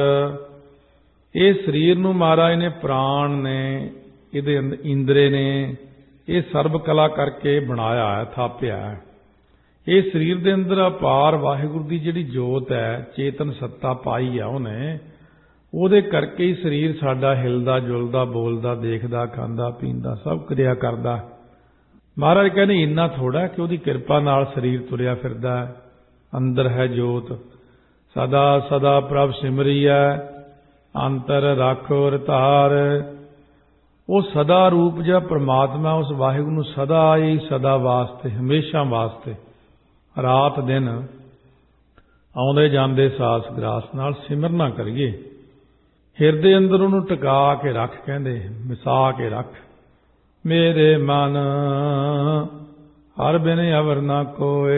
ਇਹ ਸਰੀਰ ਨੂੰ ਮਹਾਰਾਜ ਨੇ, ਪ੍ਰਾਣ ਨੇ, ਇਹਦੇ ਇੰਦਰੇ ਨੇ, ਇਹ ਸਰਬ ਕਲਾ ਕਰਕੇ ਬਣਾਇਆ ਹੈ, ਥਾਪਿਆ ਹੈ। ਇਹ ਸਰੀਰ ਦੇ ਅੰਦਰ ਅਪਾਰ ਵਾਹਿਗੁਰੂ ਦੀ ਜਿਹੜੀ ਜੋਤ ਹੈ, ਚੇਤਨ ਸੱਤਾ ਪਾਈ ਆ ਉਹਨੇ, ਉਹਦੇ ਕਰਕੇ ਹੀ ਸਰੀਰ ਸਾਡਾ ਹਿਲਦਾ ਜੁਲਦਾ, ਬੋਲਦਾ, ਦੇਖਦਾ, ਖਾਂਦਾ ਪੀਂਦਾ, ਸਭ ਕਿਰਿਆ ਕਰਦਾ। ਮਹਾਰਾਜ ਕਹਿੰਦੇ ਇੰਨਾ ਥੋੜਾ ਕਿ ਉਹਦੀ ਕਿਰਪਾ ਨਾਲ ਸਰੀਰ ਤੁਰਿਆ ਫਿਰਦਾ ਹੈ। ਅੰਦਰ ਹੈ ਜੋਤ, ਸਦਾ ਸਦਾ ਪ੍ਰਭ ਸਿਮਰੀਐ, ਅੰਤਰ ਰਾਖੋ ਰਤਾਰ। ਉਹ ਸਦਾ ਰੂਪ ਜਿਹੜਾ ਪ੍ਰਮਾਤਮਾ, ਉਸ ਵਾਹਿਗੁਰੂ ਨੂੰ ਸਦਾ ਹੀ ਸਦਾ ਵਾਸਤੇ, ਹਮੇਸ਼ਾ ਵਾਸਤੇ, ਰਾਤ ਦਿਨ ਆਉਂਦੇ ਜਾਂਦੇ ਸਾਸ ਗਰਾਸ ਨਾਲ ਸਿਮਰਨਾ ਕਰੀਏ। ਹਿਰਦੇ ਅੰਦਰ ਉਹਨੂੰ ਟਿਕਾ ਕੇ ਰੱਖ, ਕਹਿੰਦੇ ਮਿਸਾ ਕੇ ਰੱਖ। ਮੇਰੇ ਮਨ ਹਰ ਬਿਨ ਅਵਰ ਨਾ ਕੋਏ।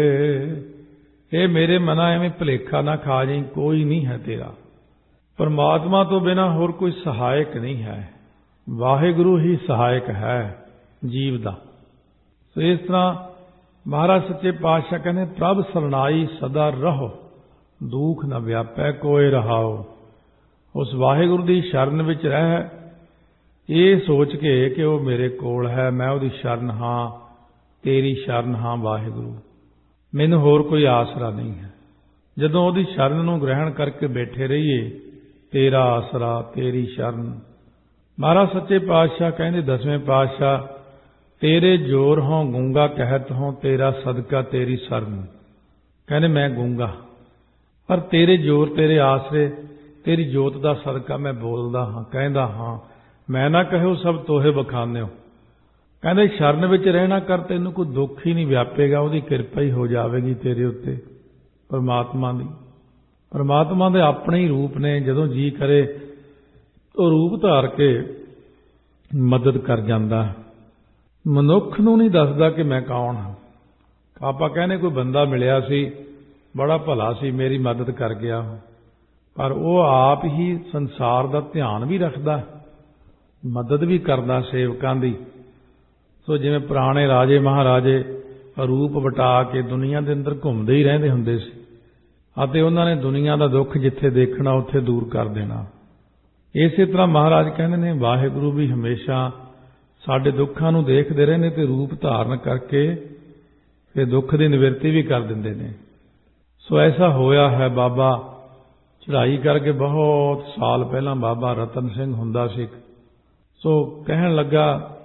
ਇਹ ਮੇਰੇ ਮਨਾ ਐਵੇਂ ਭੁਲੇਖਾ ਨਾ ਖਾ ਜਾਈਂ, ਕੋਈ ਨਹੀਂ ਹੈ ਤੇਰਾ। ਪਰਮਾਤਮਾ ਤੋਂ ਬਿਨਾਂ ਹੋਰ ਕੋਈ ਸਹਾਇਕ ਨਹੀਂ ਹੈ, ਵਾਹਿਗੁਰੂ ਹੀ ਸਹਾਇਕ ਹੈ ਜੀਵ ਦਾ। ਸੋ ਇਸ ਤਰ੍ਹਾਂ ਮਹਾਰਾਜ ਸੱਚੇ ਪਾਤਸ਼ਾਹ ਕਹਿੰਦੇ ਪ੍ਰਭ ਸਰਣਾਈ ਸਦਾ ਰਹੋ, ਦੁੱਖ ਨਾ ਵਿਆਪੈ ਕੋਇ ਰਹਾਓ। ਉਸ ਵਾਹਿਗੁਰੂ ਦੀ ਸ਼ਰਨ ਵਿੱਚ ਰਹਿ, ਇਹ ਸੋਚ ਕੇ ਕਿ ਉਹ ਮੇਰੇ ਕੋਲ ਹੈ, ਮੈਂ ਉਹਦੀ ਸ਼ਰਨ ਹਾਂ, ਤੇਰੀ ਸ਼ਰਨ ਹਾਂ ਵਾਹਿਗੁਰੂ, ਮੈਨੂੰ ਹੋਰ ਕੋਈ ਆਸਰਾ ਨਹੀਂ ਹੈ। ਜਦੋਂ ਉਹਦੀ ਸ਼ਰਨ ਨੂੰ ਗ੍ਰਹਿਣ ਕਰਕੇ ਬੈਠੇ ਰਹੀਏ, ਤੇਰਾ ਆਸਰਾ, ਤੇਰੀ ਸ਼ਰਨ। ਮਹਾਰਾਜ ਸੱਚੇ ਪਾਤਸ਼ਾਹ ਕਹਿੰਦੇ ਦਸਵੇਂ ਪਾਤਸ਼ਾਹ, ਤੇਰੇ ਜੋਰ ਹੋਂ ਗੂੰਗਾ ਕਹਿਤ ਹੋਂ, ਤੇਰਾ ਸਦਕਾ ਤੇਰੀ ਸ਼ਰਨ। ਕਹਿੰਦੇ ਮੈਂ ਗੂੰਗਾ, ਪਰ ਤੇਰੇ ਜੋਰ, ਤੇਰੇ ਆਸਰੇ, ਤੇਰੀ ਜੋਤ ਦਾ ਸਦਕਾ ਮੈਂ ਬੋਲਦਾ ਹਾਂ, ਕਹਿੰਦਾ ਹਾਂ। ਮੈਂ ਨਾ ਕਹਿਓ ਸਭ ਤੋਹੇ ਬਖਾਨਿਓ। ਕਹਿੰਦੇ ਸ਼ਰਨ ਵਿੱਚ ਰਹਿਣਾ ਕਰ, ਤੈਨੂੰ ਕੋਈ ਦੁੱਖ ਹੀ ਨਹੀਂ ਵਿਆਪੇਗਾ, ਉਹਦੀ ਕਿਰਪਾ ਹੀ ਹੋ ਜਾਵੇਗੀ ਤੇਰੇ ਉੱਤੇ, ਪਰਮਾਤਮਾ ਦੀ। ਪਰਮਾਤਮਾ ਦੇ ਆਪਣੇ ਹੀ ਰੂਪ ਨੇ, ਜਦੋਂ ਜੀ ਕਰੇ ਉਹ ਰੂਪ ਧਾਰ ਕੇ ਮਦਦ ਕਰ ਜਾਂਦਾ। ਮਨੁੱਖ ਨੂੰ ਨਹੀਂ ਦੱਸਦਾ ਕਿ ਮੈਂ ਕੌਣ ਹਾਂ। ਆਪਾਂ ਕਹਿੰਦੇ ਕੋਈ ਬੰਦਾ ਮਿਲਿਆ ਸੀ, ਬੜਾ ਭਲਾ ਸੀ, ਮੇਰੀ ਮਦਦ ਕਰ ਗਿਆ, ਪਰ ਉਹ ਆਪ ਹੀ ਸੰਸਾਰ ਦਾ ਧਿਆਨ ਵੀ ਰੱਖਦਾ, ਮਦਦ ਵੀ ਕਰਦਾ ਸੇਵਕਾਂ ਦੀ। ਸੋ ਜਿਵੇਂ ਪੁਰਾਣੇ ਰਾਜੇ ਮਹਾਰਾਜੇ ਰੂਪ ਵਟਾ ਕੇ ਦੁਨੀਆ ਦੇ ਅੰਦਰ ਘੁੰਮਦੇ ਹੀ ਰਹਿੰਦੇ ਹੁੰਦੇ ਸੀ, ਅਤੇ ਉਹਨਾਂ ਨੇ ਦੁਨੀਆ ਦਾ ਦੁੱਖ ਜਿੱਥੇ ਦੇਖਣਾ ਉੱਥੇ ਦੂਰ ਕਰ ਦੇਣਾ। ਇਸੇ ਤਰ੍ਹਾਂ ਮਹਾਰਾਜ ਕਹਿੰਦੇ ਨੇ ਵਾਹਿਗੁਰੂ ਵੀ ਹਮੇਸ਼ਾ ਸਾਡੇ ਦੁੱਖਾਂ ਨੂੰ ਦੇਖਦੇ ਰਹਿੰਦੇ ਤੇ ਰੂਪ ਧਾਰਨ ਕਰਕੇ ਫਿਰ ਦੁੱਖ ਦੀ ਨਿਵਰਤੀ ਵੀ ਕਰ ਦਿੰਦੇ ਨੇ। ਸੋ ਐਸਾ ਹੋਇਆ ਹੈ। ਬਾਬਾ ਚੜ੍ਹਾਈ ਕਰਕੇ ਬਹੁਤ ਸਾਲ ਪਹਿਲਾਂ ਬਾਬਾ ਰਤਨ ਸਿੰਘ ਹੁੰਦਾ ਸੀ, ਸੋ ਕਹਿਣ ਲੱਗਾ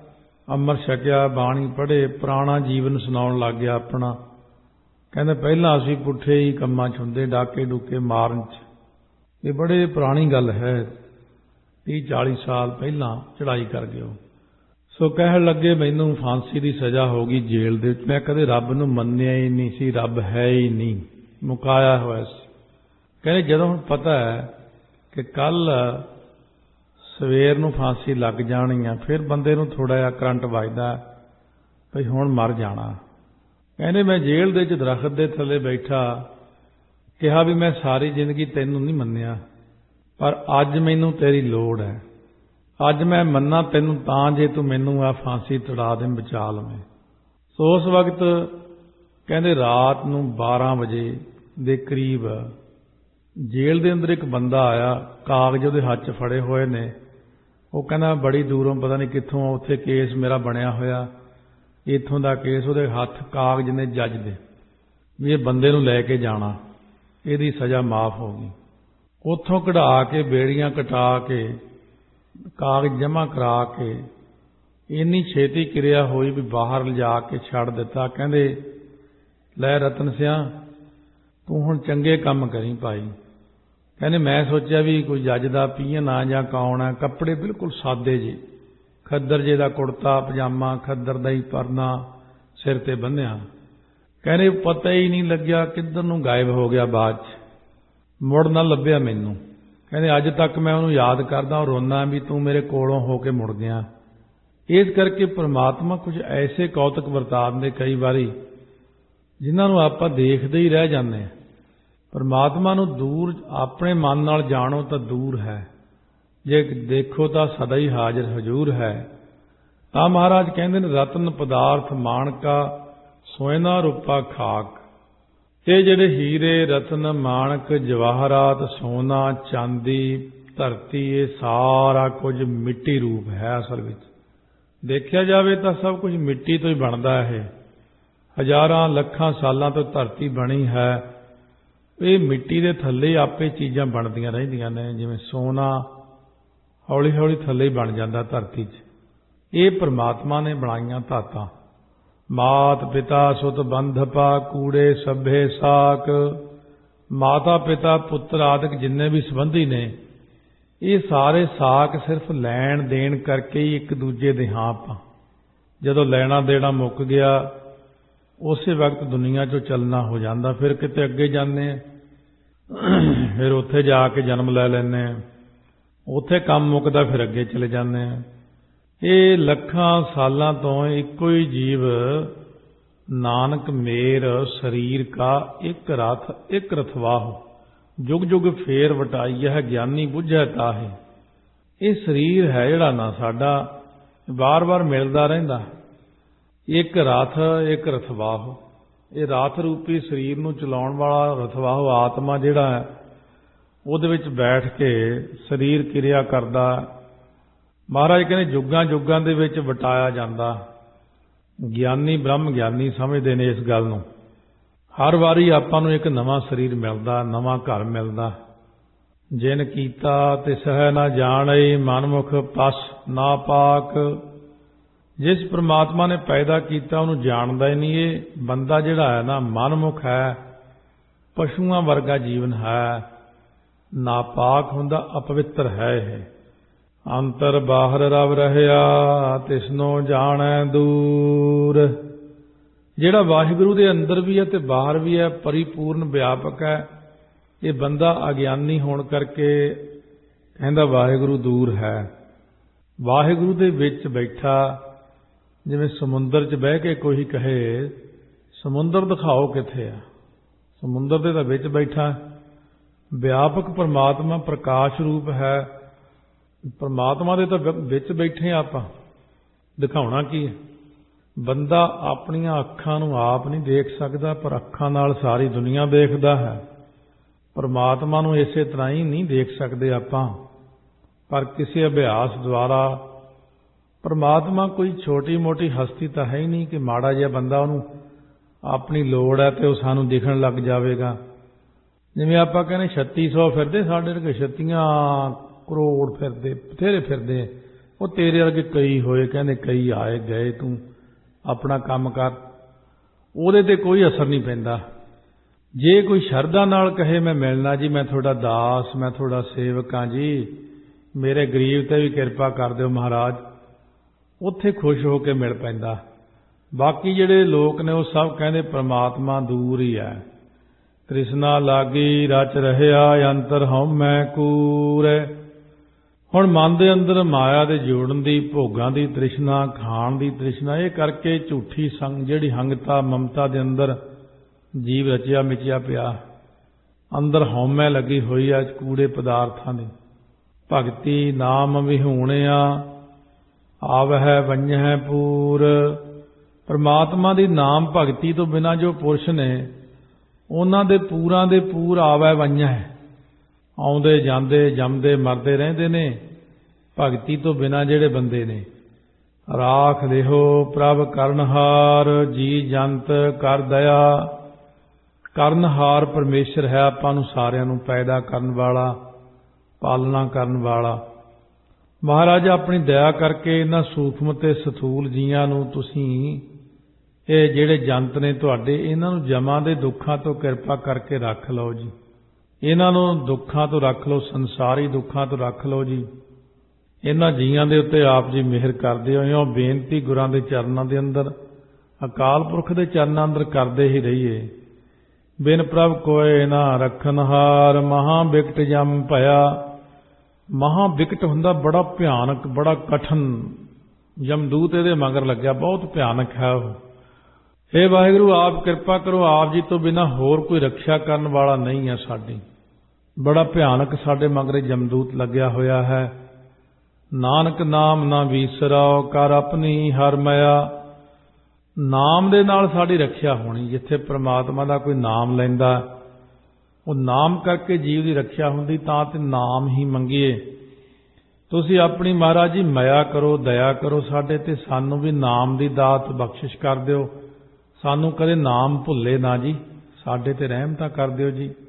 ਅੰਮ੍ਰਿਤ ਛਕਿਆ, ਬਾਣੀ ਪੜ੍ਹੇ, ਪੁਰਾਣਾ ਜੀਵਨ ਸੁਣਾਉਣ ਲੱਗ ਗਿਆ ਆਪਣਾ। ਕਹਿੰਦੇ ਪਹਿਲਾਂ ਅਸੀਂ ਪੁੱਠੇ ਹੀ ਕੰਮਾਂ 'ਚ ਹੁੰਦੇ, ਡਾਕੇ ਡੂਕੇ ਮਾਰਨ 'ਚ। ਇਹ ਬੜੇ ਪੁਰਾਣੀ ਗੱਲ ਹੈ, ਤੀਹ ਚਾਲੀ ਸਾਲ ਪਹਿਲਾਂ ਚੜ੍ਹਾਈ ਕਰ ਗਏ ਉਹ। ਸੋ ਕਹਿਣ ਲੱਗੇ ਮੈਨੂੰ ਫਾਂਸੀ ਦੀ ਸਜ਼ਾ ਹੋ ਗਈ ਜੇਲ੍ਹ ਦੇ ਵਿੱਚ। ਮੈਂ ਕਦੇ ਰੱਬ ਨੂੰ ਮੰਨਿਆ ਹੀ ਨਹੀਂ ਸੀ, ਰੱਬ ਹੈ ਹੀ ਨਹੀਂ, ਮੁਕਾਇਆ ਹੋਇਆ ਸੀ। ਕਹਿੰਦੇ ਜਦੋਂ ਹੁਣ ਪਤਾ ਹੈ ਕਿ ਕੱਲ੍ਹ ਸਵੇਰ ਨੂੰ ਫਾਂਸੀ ਲੱਗ ਜਾਣੀ ਆ, ਫਿਰ ਬੰਦੇ ਨੂੰ ਥੋੜ੍ਹਾ ਜਿਹਾ ਕਰੰਟ ਵੱਜਦਾ ਭਈ ਹੁਣ ਮਰ ਜਾਣਾ। ਕਹਿੰਦੇ ਮੈਂ ਜੇਲ੍ਹ ਦੇ ਵਿੱਚ ਦਰਖਤ ਦੇ ਥੱਲੇ ਬੈਠਾ, ਕਿਹਾ ਵੀ ਮੈਂ ਸਾਰੀ ਜ਼ਿੰਦਗੀ ਤੈਨੂੰ ਨਹੀਂ ਮੰਨਿਆ, ਪਰ ਅੱਜ ਮੈਨੂੰ ਤੇਰੀ ਲੋੜ ਹੈ। ਅੱਜ ਮੈਂ ਮੰਨਾਂ ਤੈਨੂੰ ਤਾਂ ਜੇ ਤੂੰ ਮੈਨੂੰ ਆ ਫਾਂਸੀ ਤੜਾ ਦੇ, ਬਚਾ ਲਵੇਂ। ਸੋ ਉਸ ਵਕਤ ਕਹਿੰਦੇ ਰਾਤ ਨੂੰ ਬਾਰਾਂ ਵਜੇ ਦੇ ਕਰੀਬ ਜੇਲ੍ਹ ਦੇ ਅੰਦਰ ਇੱਕ ਬੰਦਾ ਆਇਆ, ਕਾਗਜ਼ ਉਹਦੇ ਹੱਥ 'ਚ ਫੜੇ ਹੋਏ ਨੇ। ਉਹ ਕਹਿੰਦਾ ਬੜੀ ਦੂਰੋਂ ਪਤਾ ਨਹੀਂ ਕਿੱਥੋਂ, ਉੱਥੇ ਕੇਸ ਮੇਰਾ ਬਣਿਆ ਹੋਇਆ, ਇੱਥੋਂ ਦਾ ਕੇਸ। ਉਹਦੇ ਹੱਥ ਕਾਗਜ਼ ਨੇ ਜੱਜ ਦੇ ਵੀ ਇਹ ਬੰਦੇ ਨੂੰ ਲੈ ਕੇ ਜਾਣਾ, ਇਹਦੀ ਸਜ਼ਾ ਮਾਫ ਹੋ ਗਈ। ਉੱਥੋਂ ਕਢਾ ਕੇ ਬੇੜੀਆਂ ਕਟਾ ਕੇ ਕਾਗਜ਼ ਜਮ੍ਹਾਂ ਕਰਾ ਕੇ ਇੰਨੀ ਛੇਤੀ ਕਿਰਿਆ ਹੋਈ ਵੀ ਬਾਹਰ ਲਿਜਾ ਕੇ ਛੱਡ ਦਿੱਤਾ। ਕਹਿੰਦੇ ਲੈ ਰਤਨ ਸਿਆਂ ਤੂੰ ਹੁਣ ਚੰਗੇ ਕੰਮ ਕਰੀ ਭਾਈ। ਕਹਿੰਦੇ ਮੈਂ ਸੋਚਿਆ ਵੀ ਕੋਈ ਜੱਜ ਦਾ ਪੀਅਨ ਆ ਜਾਂ ਕੌਣ ਆ, ਕੱਪੜੇ ਬਿਲਕੁਲ ਸਾਦੇ ਜੇ, ਖੱਦਰ ਜੇ ਦਾ ਕੁੜਤਾ ਪਜਾਮਾ, ਖੱਦਰ ਦਾ ਹੀ ਪਰਨਾ ਸਿਰ ਤੇ ਬੰਨ੍ਹਿਆ। ਕਹਿੰਦੇ ਪਤਾ ਹੀ ਨਹੀਂ ਲੱਗਿਆ ਕਿੱਧਰ ਨੂੰ ਗਾਇਬ ਹੋ ਗਿਆ, ਬਾਅਦ 'ਚ ਮੁੜ ਨਾ ਲੱਭਿਆ ਮੈਨੂੰ। ਕਹਿੰਦੇ ਅੱਜ ਤੱਕ ਮੈਂ ਉਹਨੂੰ ਯਾਦ ਕਰਦਾ ਔਰ ਰੋਂਦਾ ਵੀ ਤੂੰ ਮੇਰੇ ਕੋਲੋਂ ਹੋ ਕੇ ਮੁੜ ਗਿਆ। ਇਸ ਕਰਕੇ ਪ੍ਰਮਾਤਮਾ ਕੁਝ ਐਸੇ ਕੌਤਕ ਵਰਤਾਉਂਦੇ ਕਈ ਵਾਰੀ ਜਿਨ੍ਹਾਂ ਨੂੰ ਆਪਾਂ ਦੇਖਦੇ ਹੀ ਰਹਿ ਜਾਂਦੇ ਹਾਂ। ਪਰਮਾਤਮਾ ਨੂੰ ਦੂਰ ਆਪਣੇ ਮਨ ਨਾਲ ਜਾਣੋ ਤਾਂ ਦੂਰ ਹੈ, ਜੇ ਦੇਖੋ ਤਾਂ ਸਦਾ ਹੀ ਹਾਜ਼ਰ ਹਜ਼ੂਰ ਹੈ। ਤਾਂ ਮਹਾਰਾਜ ਕਹਿੰਦੇ ਨੇ ਰਤਨ ਪਦਾਰਥ ਮਾਣਕਾ ਸੋਇਨਾ ਰੂਪਾ ਖਾਕ। ਇਹ ਜਿਹੜੇ ਹੀਰੇ ਰਤਨ ਮਾਣਕ ਜਵਾਹਰਾਤ ਸੋਨਾ ਚਾਂਦੀ ਧਰਤੀ, ਇਹ ਸਾਰਾ ਕੁਝ ਮਿੱਟੀ ਰੂਪ ਹੈ। ਅਸਲ ਵਿੱਚ ਦੇਖਿਆ ਜਾਵੇ ਤਾਂ ਸਭ ਕੁਝ ਮਿੱਟੀ ਤੋਂ ਹੀ ਬਣਦਾ ਹੈ। ਹਜ਼ਾਰਾਂ ਲੱਖਾਂ ਸਾਲਾਂ ਤੋਂ ਧਰਤੀ ਬਣੀ ਹੈ, ਇਹ ਮਿੱਟੀ ਦੇ ਥੱਲੇ ਆਪੇ ਚੀਜ਼ਾਂ ਬਣਦੀਆਂ ਰਹਿੰਦੀਆਂ ਨੇ। ਜਿਵੇਂ ਸੋਨਾ ਹੌਲੀ ਹੌਲੀ ਥੱਲੇ ਹੀ ਬਣ ਜਾਂਦਾ ਧਰਤੀ 'ਚ। ਇਹ ਪਰਮਾਤਮਾ ਨੇ ਬਣਾਈਆਂ ਧਾਤਾਂ। ਮਾਤ ਪਿਤਾ ਸੁਤ ਬੰਧਪਾ ਕੂੜੇ ਸਭੇ ਸਾਕ। ਮਾਤਾ ਪਿਤਾ ਪੁੱਤਰ ਆਦਿਕ ਜਿੰਨੇ ਵੀ ਸੰਬੰਧੀ ਨੇ, ਇਹ ਸਾਰੇ ਸਾਕ ਸਿਰਫ ਲੈਣ ਦੇਣ ਕਰਕੇ ਹੀ ਇੱਕ ਦੂਜੇ ਦੇ ਹਾਂ ਆਪਾਂ। ਜਦੋਂ ਲੈਣਾ ਦੇਣਾ ਮੁੱਕ ਗਿਆ ਉਸੇ ਵਕਤ ਦੁਨੀਆ 'ਚੋਂ ਚੱਲਣਾ ਹੋ ਜਾਂਦਾ, ਫਿਰ ਕਿਤੇ ਅੱਗੇ ਜਾਂਦੇ ਆ, ਫਿਰ ਉੱਥੇ ਜਾ ਕੇ ਜਨਮ ਲੈ ਲੈਂਦੇ ਆ, ਉੱਥੇ ਕੰਮ ਮੁੱਕਦਾ ਫਿਰ ਅੱਗੇ ਚਲੇ ਜਾਂਦੇ ਆ। ਇਹ ਲੱਖਾਂ ਸਾਲਾਂ ਤੋਂ ਇੱਕੋ ਹੀ ਜੀਵ ਨਾਨਕ ਮੇਰ ਸਰੀਰ ਕਾ ਇੱਕ ਰਥ ਇੱਕ ਰਥਵਾਹੁ ਜੁਗ ਜੁਗ ਫੇਰ ਵਟਾਈ ਹੈ ਗਿਆਨੀ ਬੁੱਝੈ ਤਾਹੇ। ਇਹ ਸਰੀਰ ਹੈ ਜਿਹੜਾ ਨਾ ਸਾਡਾ ਬਾਰ ਬਾਰ ਮਿਲਦਾ ਰਹਿੰਦਾ, ਇੱਕ ਰਥ ਇੱਕ ਰਥਵਾਹੁ। ਇਹ ਰਥ ਰੂਪੀ ਸਰੀਰ ਨੂੰ ਚਲਾਉਣ ਵਾਲਾ ਰਥਵਾਹੁ ਆਤਮਾ ਜਿਹੜਾ ਹੈ, ਉਹਦੇ ਵਿੱਚ ਬੈਠ ਕੇ ਸਰੀਰ ਕਿਰਿਆ ਕਰਦਾ। ਮਹਾਰਾਜ ਕਹਿੰਦੇ ਜੁਗਾਂ ਜੁਗਾਂ ਦੇ ਵਿੱਚ ਵਟਾਇਆ ਜਾਂਦਾ। ਗਿਆਨੀ ਬ੍ਰਹਮ ਗਿਆਨੀ ਸਮਝਦੇ ਨੇ ਇਸ ਗੱਲ ਨੂੰ। ਹਰ ਵਾਰੀ ਆਪਾਂ ਨੂੰ ਇੱਕ ਨਵਾਂ ਸਰੀਰ ਮਿਲਦਾ, ਨਵਾਂ ਘਰ ਮਿਲਦਾ। ਜਿਨ ਕੀਤਾ ਤਿਸਹਿ ਨਾ ਜਾਣਈ ਮਨਮੁਖ ਪਸ ਨਾ ਪਾਕ। ਜਿਸ ਪ੍ਰਮਾਤਮਾ ਨੇ ਪੈਦਾ ਕੀਤਾ ਉਹਨੂੰ ਜਾਣਦਾ ਹੀ ਨਹੀਂ। ਇਹ ਬੰਦਾ ਜਿਹੜਾ ਹੈ ਨਾ ਮਨਮੁਖ ਹੈ, ਪਸ਼ੂਆਂ ਵਰਗਾ ਜੀਵਨ ਹੈ, ਨਾਪਾਕ ਹੁੰਦਾ, ਅਪਵਿੱਤਰ ਹੈ। ਇਹ ਅੰਤਰ ਬਾਹਰ ਰਵ ਰਹਿਆ ਤਿਸਨੋ ਜਾਣੈ ਦੂਰ। ਜਿਹੜਾ ਵਾਹਿਗੁਰੂ ਦੇ ਅੰਦਰ ਵੀ ਹੈ ਤੇ ਬਾਹਰ ਵੀ ਹੈ, ਪਰਿਪੂਰਨ ਵਿਆਪਕ ਹੈ। ਇਹ ਬੰਦਾ ਅਗਿਆਨੀ ਹੋਣ ਕਰਕੇ ਕਹਿੰਦਾ ਵਾਹਿਗੁਰੂ ਦੂਰ ਹੈ। ਵਾਹਿਗੁਰੂ ਦੇ ਵਿੱਚ ਬੈਠਾ, ਜਿਵੇਂ ਸਮੁੰਦਰ 'ਚ ਬਹਿ ਕੇ ਕੋਈ ਕਹੇ ਸਮੁੰਦਰ ਦਿਖਾਓ ਕਿੱਥੇ ਆ, ਸਮੁੰਦਰ ਦੇ ਤਾਂ ਵਿੱਚ ਬੈਠਾ। ਵਿਆਪਕ ਪਰਮਾਤਮਾ ਪ੍ਰਕਾਸ਼ ਰੂਪ ਹੈ। ਪਰਮਾਤਮਾ ਦੇ ਤਾਂ ਵਿੱਚ ਬੈਠੇ ਆ ਆਪਾਂ, ਦਿਖਾਉਣਾ ਕੀ ਹੈ? ਬੰਦਾ ਆਪਣੀਆਂ ਅੱਖਾਂ ਨੂੰ ਆਪ ਨਹੀਂ ਦੇਖ ਸਕਦਾ, ਪਰ ਅੱਖਾਂ ਨਾਲ ਸਾਰੀ ਦੁਨੀਆ ਦੇਖਦਾ ਹੈ। ਪਰਮਾਤਮਾ ਨੂੰ ਇਸੇ ਤਰ੍ਹਾਂ ਹੀ ਨਹੀਂ ਦੇਖ ਸਕਦੇ ਆਪਾਂ, ਪਰ ਕਿਸੇ ਅਭਿਆਸ ਦੁਆਰਾ। ਪਰਮਾਤਮਾ ਕੋਈ ਛੋਟੀ ਮੋਟੀ ਹਸਤੀ ਤਾਂ ਹੈ ਹੀ ਨਹੀਂ ਕਿ ਮਾੜਾ ਜਿਹਾ ਬੰਦਾ ਉਹਨੂੰ ਆਪਣੀ ਲੋੜ ਹੈ ਤੇ ਉਹ ਸਾਨੂੰ ਦਿਖਣ ਲੱਗ ਜਾਵੇਗਾ। ਜਿਵੇਂ ਆਪਾਂ ਕਹਿੰਦੇ ਛੱਤੀ ਸੌ ਫਿਰਦੇ, ਸਾਡੇ ਵਰਗੇ ਛੱਤੀਆਂ ਕਰੋੜ ਫਿਰਦੇ, ਬਥੇਰੇ ਫਿਰਦੇ। ਉਹ ਤੇਰੇ ਵਰਗੇ ਕਈ ਹੋਏ, ਕਹਿੰਦੇ ਕਈ ਆਏ ਗਏ, ਤੂੰ ਆਪਣਾ ਕੰਮ ਕਰ। ਉਹਦੇ ਤੇ ਕੋਈ ਅਸਰ ਨਹੀਂ ਪੈਂਦਾ। ਜੇ ਕੋਈ ਸ਼ਰਧਾ ਨਾਲ ਕਹੇ ਮੈਂ ਮਿਲਣਾ ਜੀ, ਮੈਂ ਤੁਹਾਡਾ ਦਾਸ, ਮੈਂ ਤੁਹਾਡਾ ਸੇਵਕ ਹਾਂ ਜੀ, ਮੇਰੇ ਗਰੀਬ ਤੇ ਵੀ ਕਿਰਪਾ ਕਰ ਦਿਓ ਮਹਾਰਾਜ, ਉੱਥੇ ਖੁਸ਼ ਹੋ ਕੇ ਮਿਲ ਪੈਂਦਾ। ਬਾਕੀ ਜਿਹੜੇ ਲੋਕ ਨੇ ਉਹ ਸਭ ਕਹਿੰਦੇ ਪ੍ਰਮਾਤਮਾ ਦੂਰ ਹੀ ਹੈ। ਤ੍ਰਿਸ਼ਨਾ ਲਾਗੀ ਰਚ ਰਹਿਆ ਅੰਤਰ ਹਉਮੈ ਕੂਰੈ। ਹੁਣ ਮਨ ਦੇ ਅੰਦਰ ਮਾਇਆ ਦੇ ਜੋੜਨ ਦੀ, ਭੋਗਾਂ ਦੀ ਤ੍ਰਿਸ਼ਨਾ, ਖਾਣ ਦੀ ਤ੍ਰਿਸ਼ਨਾ, ਇਹ ਕਰਕੇ ਝੂਠੀ ਸੰਗ ਜਿਹੜੀ ਹੰਗਤਾ ਮਮਤਾ ਦੇ ਅੰਦਰ ਜੀਵ ਰਚਿਆ ਮਿਚਿਆ ਪਿਆ, ਅੰਦਰ ਹਉਮੈ ਲੱਗੀ ਹੋਈ ਆ ਕੂੜੇ ਪਦਾਰਥਾਂ ਦੀ। ਭਗਤੀ ਨਾਮ ਵਿਹੂਣਿਆ ਆਵਹਿ ਵੰਝਹਿ ਪੂਰ। ਪਰਮਾਤਮਾ ਦੀ ਨਾਮ ਭਗਤੀ ਤੋਂ ਬਿਨਾਂ ਜੋ ਪੁਰਸ਼ ਨੇ, ਉਹਨਾਂ ਦੇ ਪੂਰਾਂ ਦੇ ਪੂਰ ਆਵੈ ਵੰਝਹਿ, ਆਉਂਦੇ ਜਾਂਦੇ ਜੰਮਦੇ ਮਰਦੇ ਰਹਿੰਦੇ ਨੇ ਭਗਤੀ ਤੋਂ ਬਿਨਾਂ ਜਿਹੜੇ ਬੰਦੇ ਨੇ। ਰਾਖ ਲਿਹੋ ਪ੍ਰਭ ਕਰਨਹਾਰ, ਜੀ ਜੰਤ ਕਰ ਦਇਆ। ਕਰਨਹਾਰ ਪਰਮੇਸ਼ਰ ਹੈ, ਆਪਾਂ ਨੂੰ ਸਾਰਿਆਂ ਨੂੰ ਪੈਦਾ ਕਰਨ ਵਾਲਾ, ਪਾਲਣਾ ਕਰਨ ਵਾਲਾ। ਮਹਾਰਾਜ ਆਪਣੀ ਦਇਆ ਕਰਕੇ ਇਹਨਾਂ ਸੂਖਮ ਤੇ ਸਥੂਲ ਜੀਆਂ ਨੂੰ ਤੁਸੀਂ, ਇਹ ਜਿਹੜੇ ਜੰਤ ਨੇ ਤੁਹਾਡੇ, ਇਹਨਾਂ ਨੂੰ ਜਮਾਂ ਦੇ ਦੁੱਖਾਂ ਤੋਂ ਕਿਰਪਾ ਕਰਕੇ ਰੱਖ ਲਓ ਜੀ। ਇਹਨਾਂ ਨੂੰ ਦੁੱਖਾਂ ਤੋਂ ਰੱਖ ਲਓ, ਸੰਸਾਰੀ ਦੁੱਖਾਂ ਤੋਂ ਰੱਖ ਲਓ ਜੀ। ਇਹਨਾਂ ਜੀਆਂ ਦੇ ਉੱਤੇ ਆਪ ਜੀ ਮਿਹਰ ਕਰਦੇ ਹੋ। ਬੇਨਤੀ ਗੁਰਾਂ ਦੇ ਚਰਨਾਂ ਦੇ ਅੰਦਰ, ਅਕਾਲ ਪੁਰਖ ਦੇ ਚਰਨਾਂ ਅੰਦਰ ਕਰਦੇ ਹੀ ਰਹੀਏ। ਬਿਨ ਪ੍ਰਭ ਕੋਇ ਨਾ ਰੱਖਨਹਾਰ, ਮਹਾ ਬਿਕਟ ਜਮ ਭਇਆ। ਮਹਾ ਬਿਕਟ ਹੁੰਦਾ ਬੜਾ ਭਿਆਨਕ, ਬੜਾ ਕਠਨ। ਯਮਦੂਤ ਇਹਦੇ ਮਗਰ ਲੱਗਿਆ, ਬਹੁਤ ਭਿਆਨਕ ਹੈ ਉਹ। हे ਵਾਹਿਗੁਰੂ, ਆਪ ਕਿਰਪਾ ਕਰੋ, ਆਪ ਜੀ ਤੋਂ ਬਿਨਾਂ ਹੋਰ ਕੋਈ ਰੱਖਿਆ ਕਰਨ ਵਾਲਾ ਨਹੀਂ ਹੈ ਸਾਡੀ। ਬੜਾ ਭਿਆਨਕ ਸਾਡੇ ਮਗਰੇ ਜਮਦੂਤ ਲੱਗਿਆ ਹੋਇਆ ਹੈ। ਨਾਨਕ ਨਾਮ ਨਾ ਵੀਸਰਾਓ, ਕਰ ਆਪਣੀ ਹਰ ਮਾਇਆ। ਨਾਮ ਦੇ ਨਾਲ ਸਾਡੀ ਰੱਖਿਆ ਹੋਣੀ। ਜਿੱਥੇ ਪ੍ਰਮਾਤਮਾ ਦਾ ਕੋਈ ਨਾਮ ਲੈਂਦਾ, ਉਹ ਨਾਮ ਕਰਕੇ ਜੀਵ ਦੀ ਰੱਖਿਆ ਹੁੰਦੀ, ਤਾਂ ਤੇ ਨਾਮ ਹੀ ਮੰਗੀਏ। ਤੁਸੀਂ ਆਪਣੀ ਮਹਾਰਾਜ ਜੀ ਮਾਇਆ ਕਰੋ, ਦਇਆ ਕਰੋ ਸਾਡੇ ਤੇ, ਸਾਨੂੰ ਵੀ ਨਾਮ ਦੀ ਦਾਤ ਬਖਸ਼ਿਸ਼ ਕਰ ਦਿਓ। ਸਾਨੂੰ ਕਦੇ ਨਾਮ ਭੁੱਲੇ ਨਾ ਜੀ, ਸਾਡੇ ਤੇ ਰਹਿਮਤਾਂ ਕਰ ਦਿਓ ਜੀ।